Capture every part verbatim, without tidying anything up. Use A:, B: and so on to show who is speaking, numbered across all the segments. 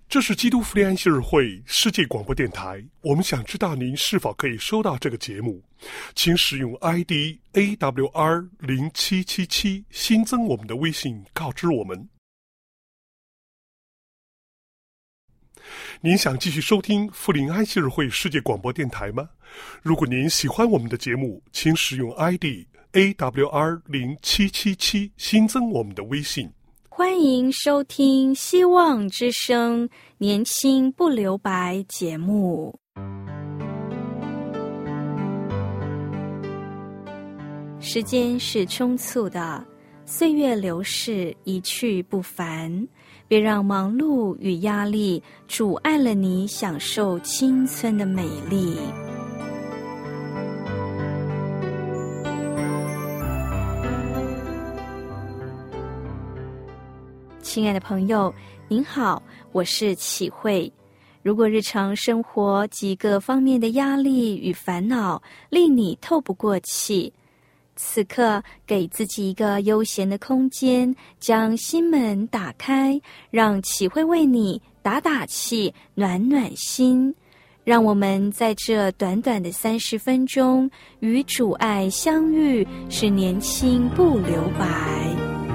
A: 这是基督福音安息日会世界广播电台，我们想知道您是否可以收到这个节目，请使用 I D A W R 零七七七 新增我们的微信告知我们。您想继续收听福林安息日会世界广播电台吗？如果您喜欢我们的节目，请使用 I D A W R 零七七七 新增我们的微信。
B: 欢迎收听希望之声年轻不留白节目。时间是匆促的，岁月流逝，一去不返，别让忙碌与压力阻碍了你享受青春的美丽。亲爱的朋友，您好，我是启慧。如果日常生活几个方面的压力与烦恼令你透不过气，此刻给自己一个悠闲的空间，将心门打开，让启慧为你打打气，暖暖心。让我们在这短短的三十分钟与主爱相遇，使年轻不留白。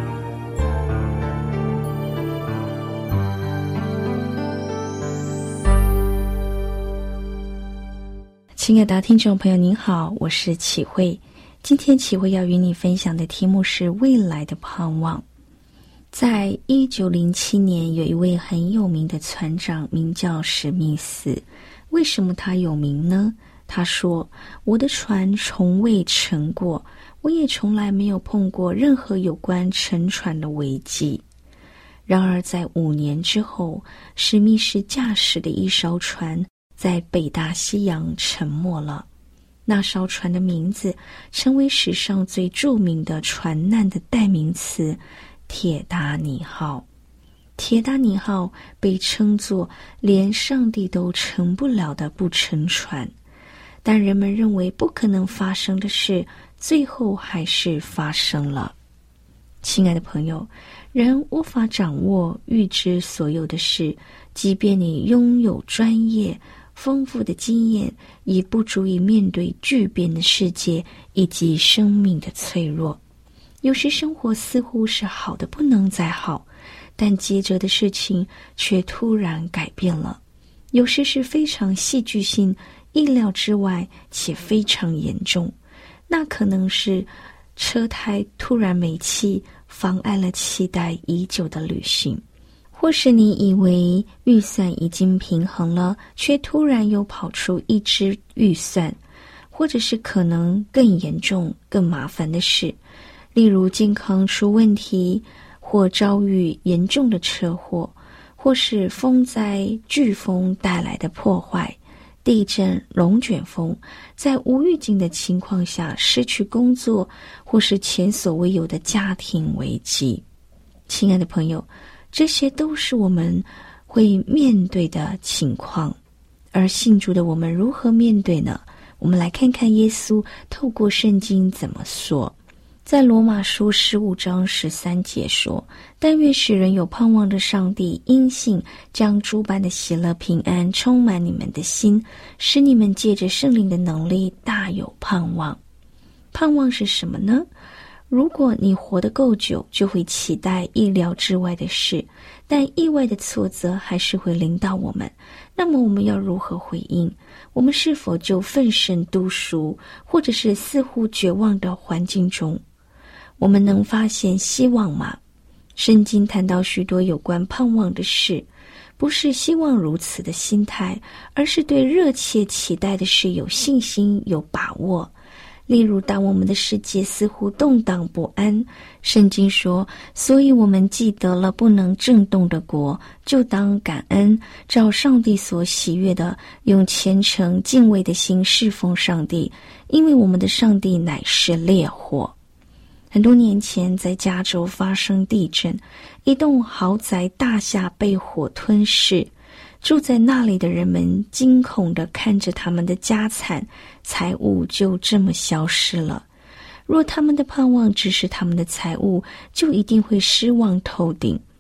B: 亲爱的听众朋友您好，我是启慧。今天启慧要与你分享的题目是未来的盼望。在一九零七年，有一位很有名的船长，名叫史密斯。为什么他有名呢？他说，我的船从未沉过，我也从来没有碰过任何有关沉船的危机。然而在五年之后，史密斯驾驶的一艘船在北大西洋沉没了，那艘船的名字成为史上最著名的船难的代名词——铁达尼号。铁达尼号被称作连上帝都沉不了的不沉船，但人们认为不可能发生的事，最后还是发生了。亲爱的朋友，人无法掌握预知所有的事，即便你拥有专业丰富的经验，也不足以面对巨变的世界以及生命的脆弱。有时生活似乎是好的不能再好，但接着的事情却突然改变了。有时是非常戏剧性，意料之外且非常严重。那可能是车胎突然没气，妨碍了期待已久的旅行。或是你以为预算已经平衡了，却突然又跑出一支预算，或者是可能更严重更麻烦的事，例如健康出问题，或遭遇严重的车祸，或是风灾飓风带来的破坏，地震龙卷风，在无预警的情况下失去工作，或是前所未有的家庭危机。亲爱的朋友，这些都是我们会面对的情况，而信主的我们如何面对呢？我们来看看耶稣透过圣经怎么说。在罗马书十五章十三节说，但愿使人有盼望的上帝因信将诸般的喜乐平安充满你们的心，使你们借着圣灵的能力大有盼望。盼望是什么呢？如果你活得够久，就会期待意料之外的事，但意外的挫折还是会临到我们。那么我们要如何回应？我们是否就奋身读书，或者是似乎绝望的环境中，我们能发现希望吗？圣经谈到许多有关盼望的事，不是希望如此的心态，而是对热切期待的事有信心有把握。例如，当我们的世界似乎动荡不安，圣经说，所以我们既得了不能震动的国，就当感恩，照上帝所喜悦的，用虔诚敬畏的心侍奉上帝，因为我们的上帝乃是烈火。很多年前在加州发生地震，一栋豪宅大厦被火吞噬，住在那里的人们惊恐地看着他们的家产财物就这么消失了。若他们的盼望只是他们的财物，就一定会失望透顶。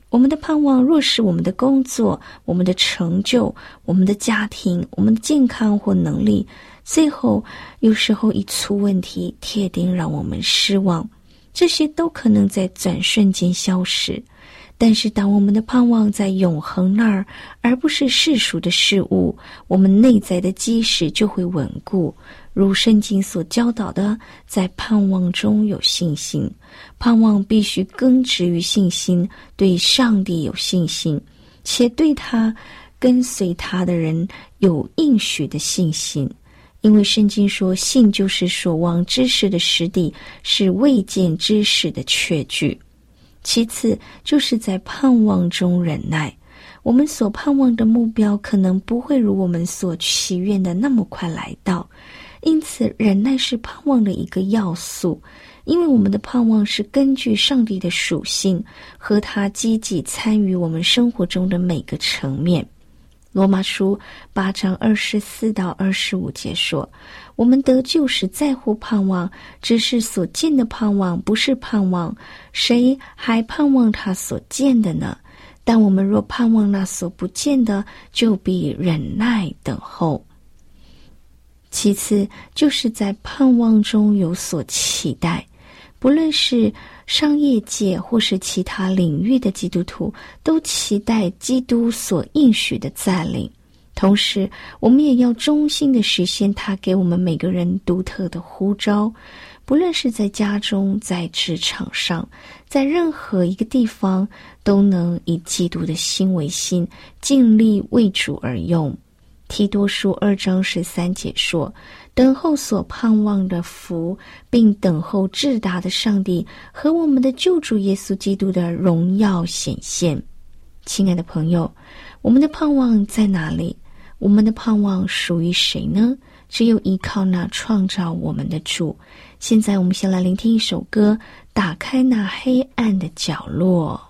B: 我们的盼望若是我们的工作、我们的成就、我们的家庭、我们的健康或能力，最后有时候一出问题，铁定让我们失望，这些都可能在转瞬间消失。但是当我们的盼望在永恒那儿，而不是世俗的事物，我们内在的基石就会稳固。如圣经所教导的，在盼望中有信心。盼望必须根植于信心，对上帝有信心，且对他跟随他的人有应许的信心。因为圣经说，信就是所望之事的实底，是未见之事的确据。其次就是在盼望中忍耐。我们所盼望的目标可能不会如我们所祈愿的那么快来到，因此忍耐是盼望的一个要素。因为我们的盼望是根据上帝的属性和他积极参与我们生活中的每个层面。罗马书八章二十四到二十五节说，我们得救是在乎盼望，只是所见的盼望不是盼望，谁还盼望他所见的呢？但我们若盼望那所不见的，就必忍耐等候。其次就是在盼望中有所期待，不论是商业界或是其他领域的基督徒，都期待基督所应许的再临。同时我们也要忠心地实现他给我们每个人独特的呼召，不论是在家中、在职场上，在任何一个地方，都能以基督的心为心，尽力为主而用。提多书二章十三节说，等候所盼望的福，并等候至大的上帝和我们的救主耶稣基督的荣耀显现。亲爱的朋友，我们的盼望在哪里？我们的盼望属于谁呢？只有依靠那创造我们的主。现在我们先来聆听一首歌，打开那黑暗的角落。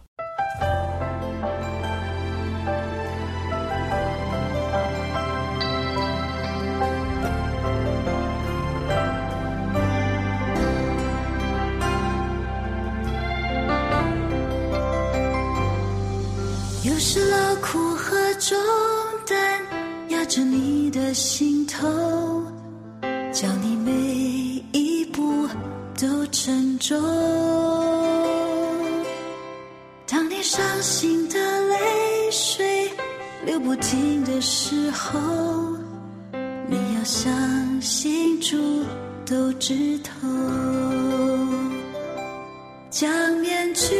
C: 有时劳苦和重担压着你的心头，叫你每一步都沉重。当你伤心的泪水流不停的时候，你要相信主都知透。将面具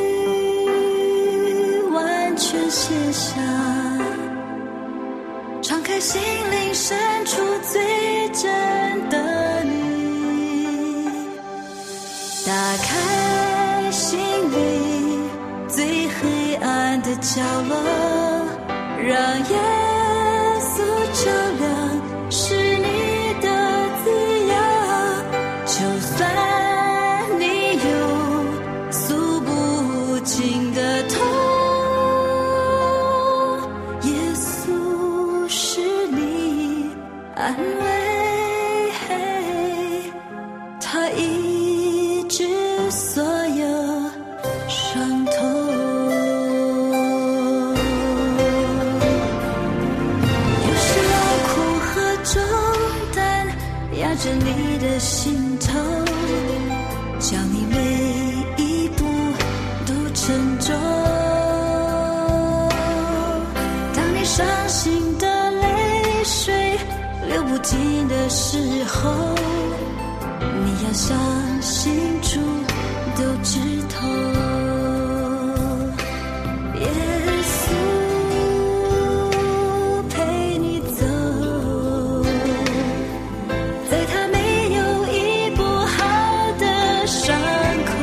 C: 全卸下，敞开心灵深处最真的你，打开心里最黑暗的角落，让耶稣照亮是你的滋养。就算你有诉不尽的痛，安慰他医治所有伤痛。有时劳苦和重担压着你的心头，叫你每一步都沉重。当你伤心的泪水流不停的时候，你要相信主都知透。耶稣陪你走，在他没有医不好的伤口，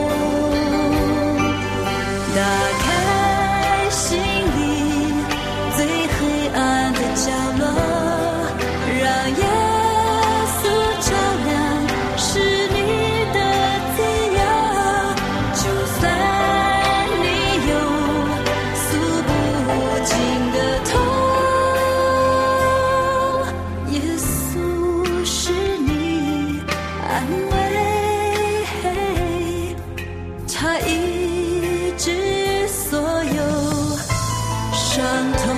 C: 打开心里最黑暗的角落，让耶稣照亮是你的滋养。就伤痛。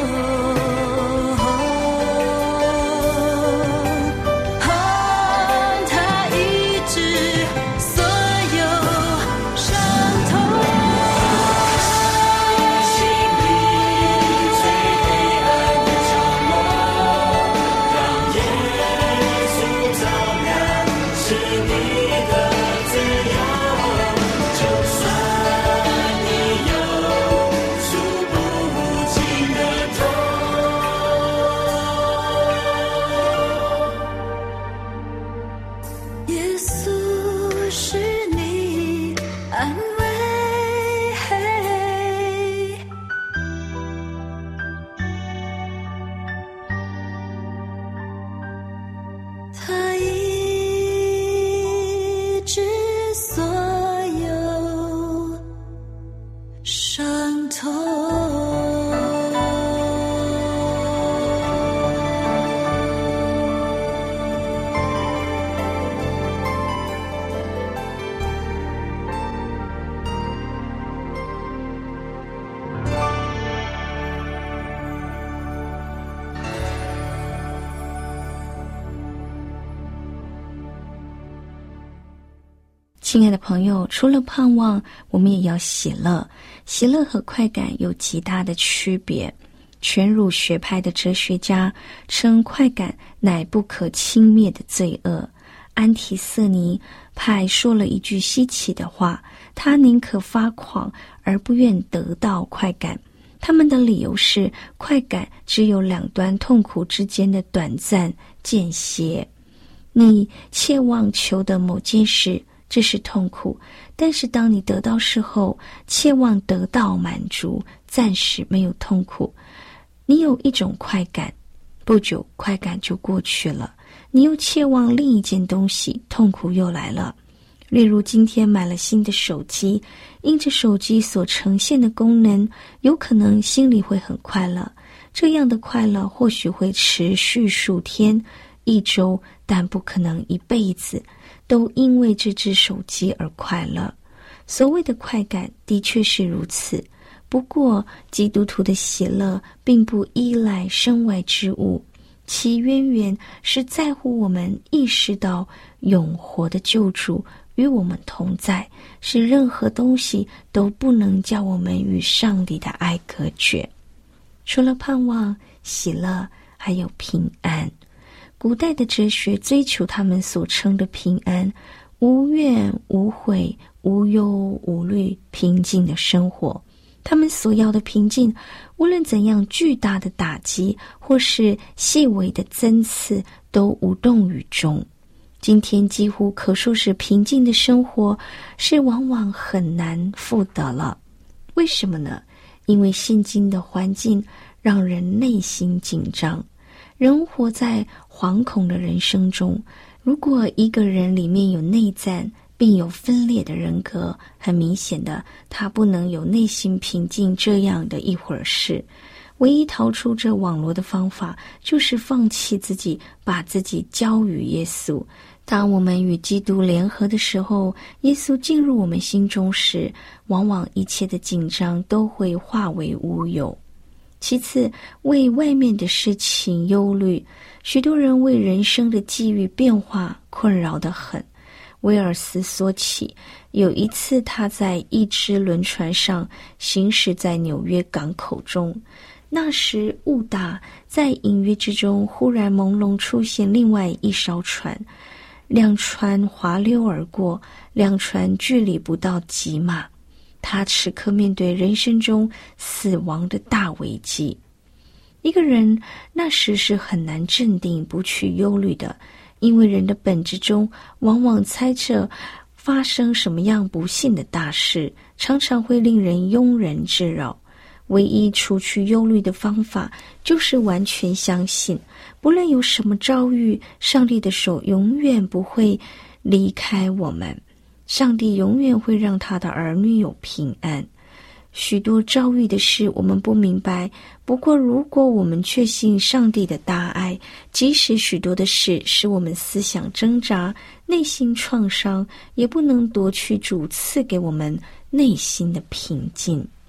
B: 亲爱的朋友，除了盼望，我们也要喜乐。喜乐和快感有极大的区别。全儒学派的哲学家称快感乃不可轻蔑的罪恶。安提瑟尼派说了一句稀奇的话，他宁可发狂而不愿得到快感。他们的理由是，快感只有两端痛苦之间的短暂间歇。你切望求得某件事，这是痛苦，但是当你得到时候，切望得到满足，暂时没有痛苦。你有一种快感，不久快感就过去了，你又切望另一件东西，痛苦又来了。例如今天买了新的手机，因着手机所呈现的功能，有可能心里会很快乐，这样的快乐或许会持续数天一周，但不可能一辈子都因为这只手机而快乐。所谓的快感的确是如此，不过基督徒的喜乐并不依赖身外之物，其渊源是在乎我们意识到永活的救主与我们同在，是任何东西都不能叫我们与上帝的爱隔绝。除了盼望、喜乐，还有平安。古代的哲学追求他们所称的平安，无怨无悔，无忧无虑，平静的生活。他们所要的平静，无论怎样巨大的打击或是细微的针刺，都无动于衷。今天几乎可说是平静的生活是往往很难复得了。为什么呢？因为现今的环境让人内心紧张，人活在惶恐的人生中。如果一个人里面有内战并有分裂的人格，很明显的他不能有内心平静这样的一会儿事。唯一逃出这网络的方法就是放弃自己，把自己交与耶稣。当我们与基督联合的时候，耶稣进入我们心中时，往往一切的紧张都会化为乌有。其次，为外面的事情忧虑，许多人为人生的际遇变化困扰得很。威尔斯说起，有一次他在一只轮船上行驶在纽约港口中，那时雾大，在隐约之中忽然朦胧出现另外一艘船，两船滑溜而过，两船距离不到几码。他此刻面对人生中死亡的大危机。一个人那时是很难镇定不去忧虑的，因为人的本质中往往猜测发生什么样不幸的大事，常常会令人庸人自扰。唯一除去忧虑的方法就是完全相信，不论有什么遭遇，上帝的手永远不会离开我们，上帝永远会让他的儿女有平安。许多遭遇的事我们不明白，不过如果我们确信上帝的大爱，即使许多的事使我们思想挣扎，内心创伤，也不能夺去主赐给我们内心的平静。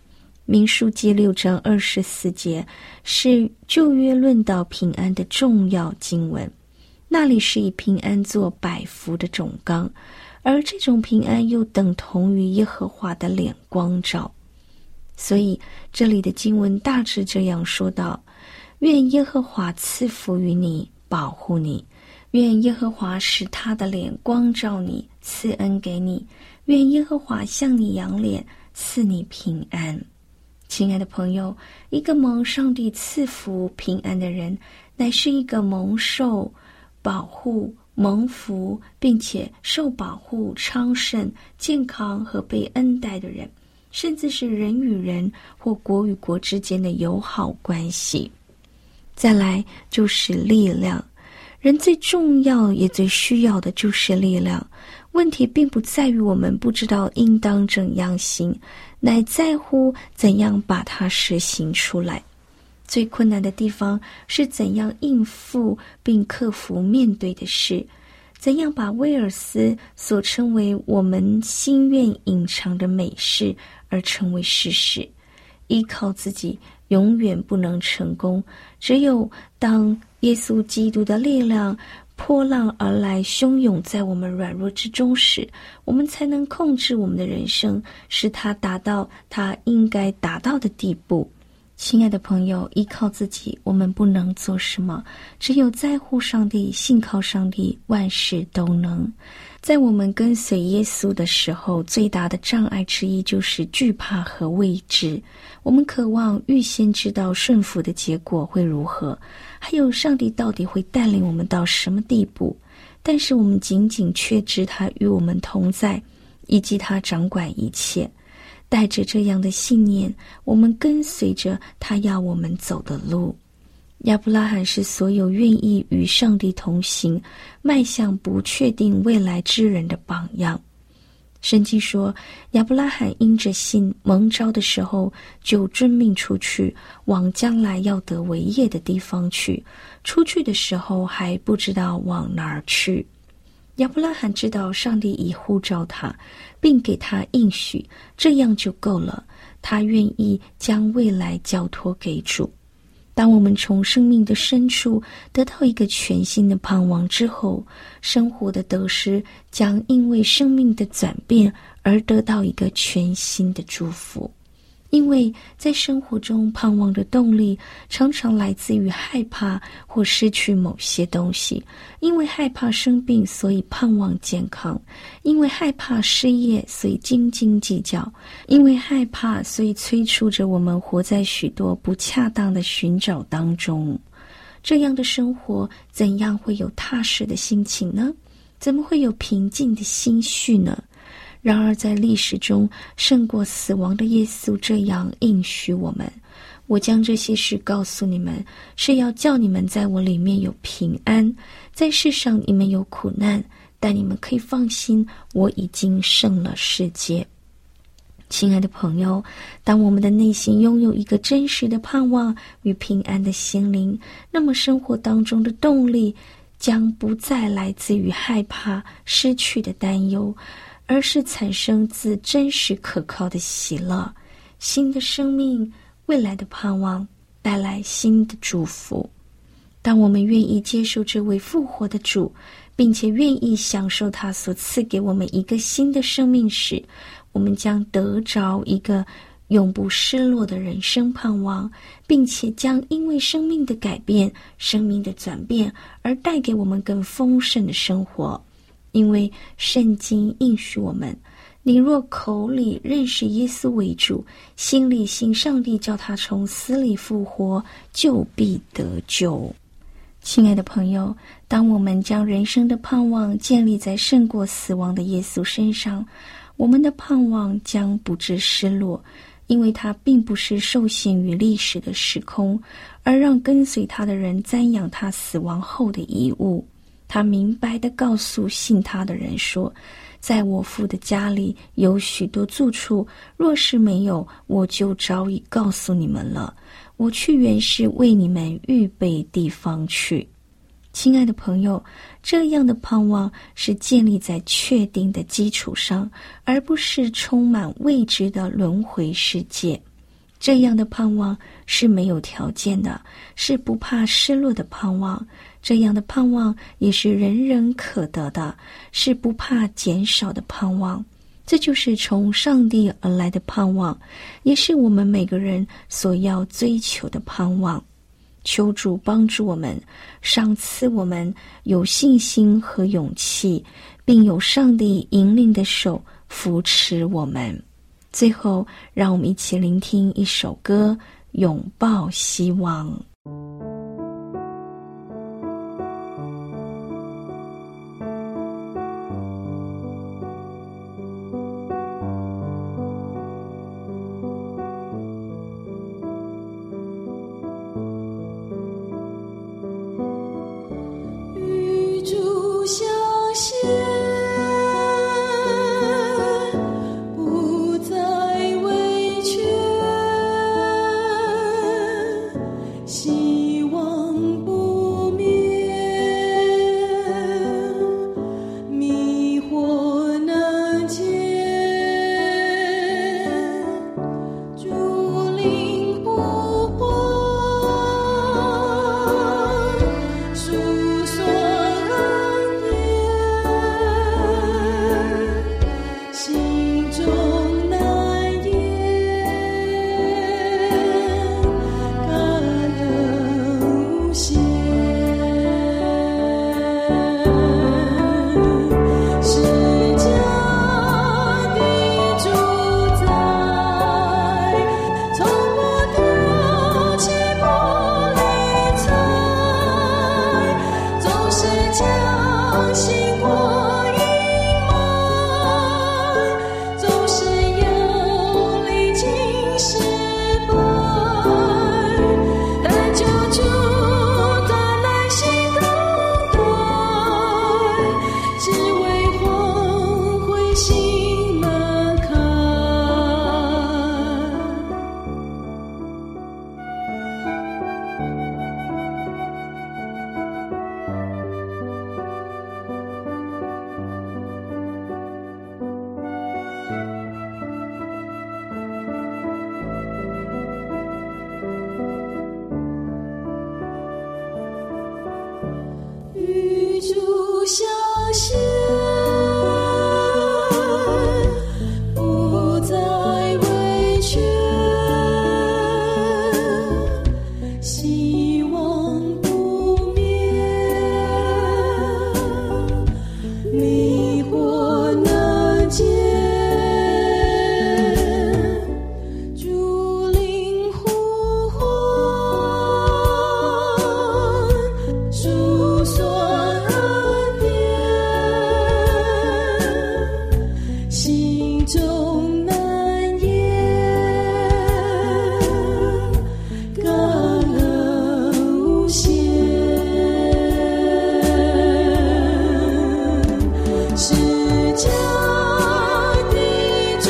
B: 民数记六章二十四节是旧约论到平安的重要经文，那里是以平安做百福的总纲，而这种平安又等同于耶和华的脸光照。所以这里的经文大致这样说道：愿耶和华赐福于你，保护你；愿耶和华使他的脸光照你，赐恩给你；愿耶和华向你扬脸，赐你平安。亲爱的朋友，一个蒙上帝赐福平安的人，乃是一个蒙受保护、蒙福，并且受保护、昌盛、健康和被恩待的人，甚至是人与人或国与国之间的友好关系。再来就是力量，人最重要也最需要的就是力量。问题并不在于我们不知道应当怎样行，乃在乎怎样把它实行出来。最困难的地方是怎样应付并克服面对的事，怎样把威尔斯所称为我们心愿隐藏的美事而成为事实。依靠自己永远不能成功，只有当耶稣基督的力量波浪而来，汹涌在我们软弱之中时，我们才能控制我们的人生，使它达到它应该达到的地步。亲爱的朋友，依靠自己我们不能做什么，只有在乎上帝，信靠上帝，万事都能。在我们跟随耶稣的时候，最大的障碍之一就是惧怕和未知。我们渴望预先知道顺服的结果会如何，还有上帝到底会带领我们到什么地步，但是我们仅仅确知他与我们同在，以及他掌管一切。带着这样的信念，我们跟随着他要我们走的路。亚伯拉罕是所有愿意与上帝同行，迈向不确定未来之人的榜样。圣经说，亚伯拉罕因着信蒙召的时候，就遵命出去，往将来要得为业的地方去。出去的时候还不知道往哪儿去。亚伯拉罕知道上帝已呼召他，并给他应许，这样就够了。他愿意将未来交托给主。当我们从生命的深处得到一个全新的盼望之后，生活的得失将因为生命的转变而得到一个全新的祝福。因为在生活中，盼望的动力常常来自于害怕或失去某些东西。因为害怕生病，所以盼望健康；因为害怕失业，所以斤斤计较；因为害怕，所以催促着我们活在许多不恰当的寻找当中。这样的生活怎样会有踏实的心情呢？怎么会有平静的心绪呢？然而在历史中，胜过死亡的耶稣这样应许我们：我将这些事告诉你们，是要叫你们在我里面有平安。在世上你们有苦难，但你们可以放心，我已经胜了世界。亲爱的朋友，当我们的内心拥有一个真实的盼望与平安的心灵，那么生活当中的动力将不再来自于害怕失去的担忧，而是产生自真实可靠的喜乐。新的生命，未来的盼望，带来新的祝福。当我们愿意接受这位复活的主，并且愿意享受他所赐给我们一个新的生命时，我们将得着一个永不失落的人生盼望，并且将因为生命的改变、生命的转变而带给我们更丰盛的生活。因为圣经应许我们，你若口里认识耶稣为主，心里信上帝叫他从死里复活，就必得救。亲爱的朋友，当我们将人生的盼望建立在胜过死亡的耶稣身上，我们的盼望将不致失落，因为他并不是受限于历史的时空，而让跟随他的人瞻仰他死亡后的遗物。他明白地告诉信他的人说，在我父的家里有许多住处，若是没有，我就早已告诉你们了。我去原是为你们预备地方去。亲爱的朋友，这样的盼望是建立在确定的基础上，而不是充满未知的轮回世界。 这样的盼望是没有条件的，是不怕失落的盼望。这样的盼望也是人人可得的，是不怕减少的盼望。这就是从上帝而来的盼望，也是我们每个人所要追求的盼望。求主帮助我们，赏赐我们有信心和勇气，并有上帝引领的手扶持我们。最后，让我们一起聆听一首歌，拥抱希望。
C: 与主相携，不再畏惧，希望不灭，迷惑难解，主灵呼唤，诉说恩典，心中难言，感恩无限。释迦的主宰，从不丢弃不理睬，总是将心过阴霾，总是要历经失败，但救主他耐心等待，只为唤回心门开。与主相携，不再畏惧，希望不灭，迷惑难解，主灵呼唤，诉说恩典，心中难言，感恩无限。释迦的主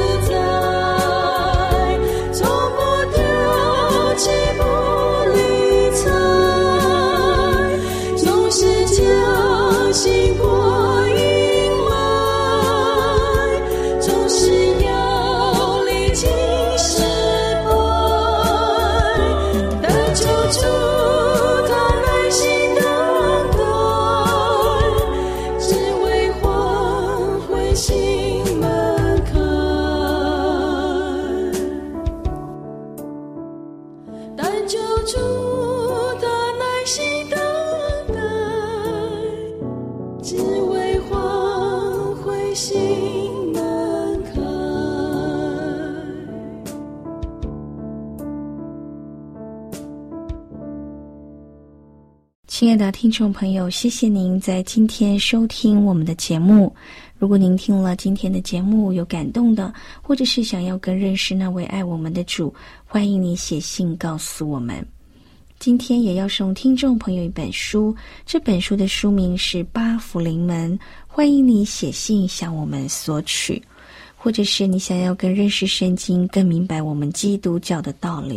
C: 宰，从不丢弃不理睬，总是将心过阴霾，总是要历经失败，但救主他耐心等待，只为唤回心门开。但救主他耐心等待，只为唤回心门开。
B: 亲爱的听众朋友，谢谢您在今天收听我们的节目。如果您听了今天的节目有感动的，或者是想要更认识那位爱我们的主，欢迎你写信告诉我们。今天也要送听众朋友一本书，这本书的书名是《八福临门》，欢迎你写信向我们索取。或者是你想要更认识圣经，更明白我们基督教的道理，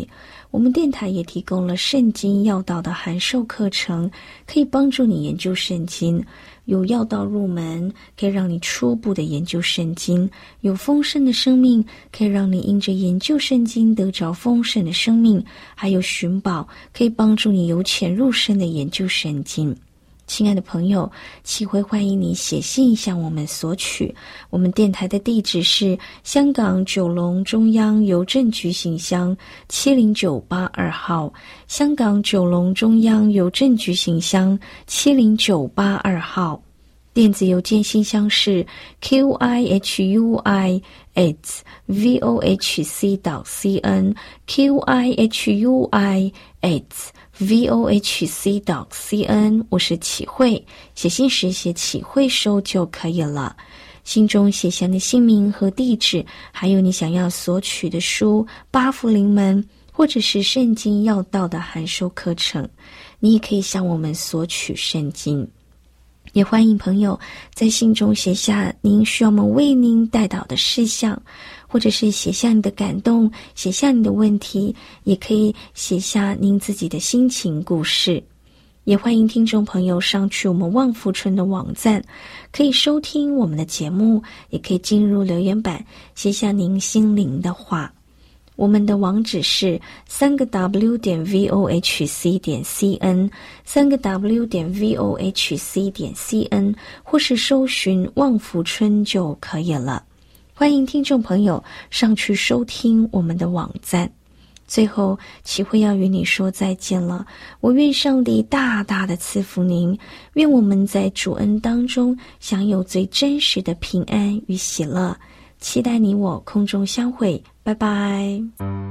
B: 我们电台也提供了圣经要道的函授课程，可以帮助你研究圣经。有要道入门，可以让你初步的研究圣经；有丰盛的生命，可以让你因着研究圣经得着丰盛的生命；还有寻宝，可以帮助你由浅入深的研究圣经。亲爱的朋友，启慧欢迎你写信向我们索取。我们电台的地址是香港九龙中央邮政局信箱七零九八二号，香港九龙中央邮政局信箱七零九八二号。电子邮件信箱是 q i h u i at vohc dot c n q i h u i at vohc dot c n。 我是启慧，写信时写启慧收就可以了。信中写下你的姓名和地址，还有你想要索取的书、八福临门或者是圣经要道的函授课程。你也可以向我们索取圣经。也欢迎朋友在信中写下您需要我们为您代祷的事项，或者是写下你的感动，写下你的问题，也可以写下您自己的心情故事。也欢迎听众朋友上去我们旺福村的网站，可以收听我们的节目，也可以进入留言板写下您心灵的话。我们的网址是三个 W 点 vohc 点 cn， 三个 W 点 vohc 点 cn， 或是搜寻旺福村就可以了。欢迎听众朋友上去收听我们的网站。最后，启慧要与你说再见了。我愿上帝大大的赐福您，愿我们在主恩当中享有最真实的平安与喜乐。期待你我空中相会，拜拜。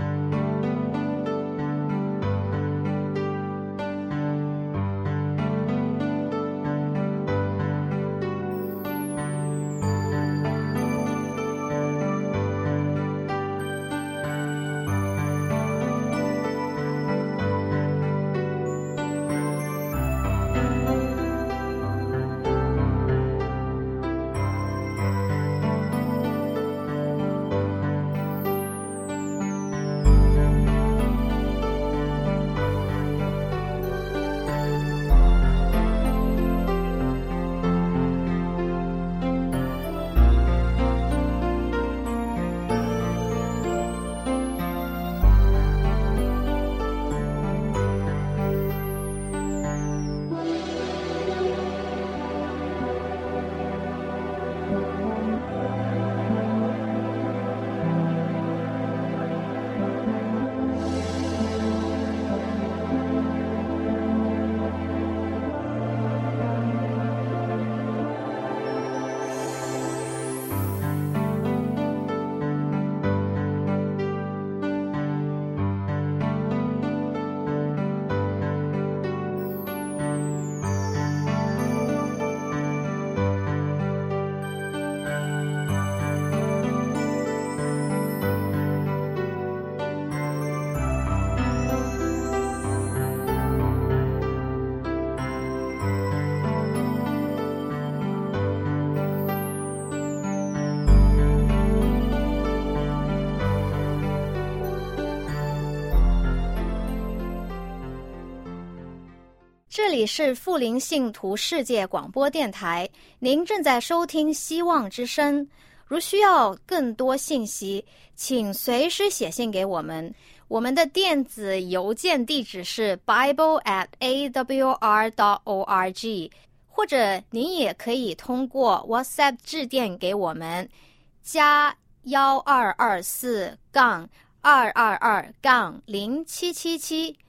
D: 这里是富林信徒世界广播电台，您正在收听希望之声。如需要更多信息，请随时写信给我们。我们的电子邮件地址是 bible at a w r dot org， 或者您也可以通过 WhatsApp 致电给我们，加幺二二四杠二二二杠零七七七。